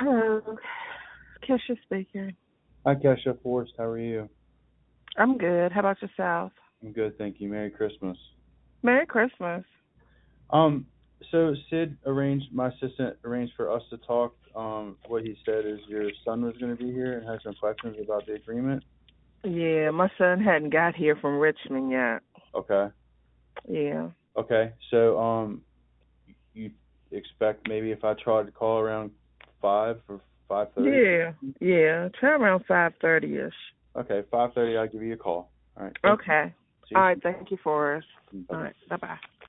Hello, Kesha speaking. Hi, Kesha Forrest. How are you? I'm good. How about yourself? I'm good, thank you. Merry Christmas. Merry Christmas. Um, so Sid arranged, my assistant arranged for us to talk. What he said is your son was going to be here and had some questions about the agreement. Yeah, my son hadn't got here from Richmond yet. Okay. Yeah. Okay. So, you expect maybe if I try to call around 5 or 5:30? Yeah. Yeah. Try around 5:30ish. Okay, 5:30. I'll give you a call. All right. Thank you. Okay. See All you right. Thank you, Forrest. soon. All Bye. right. Bye bye.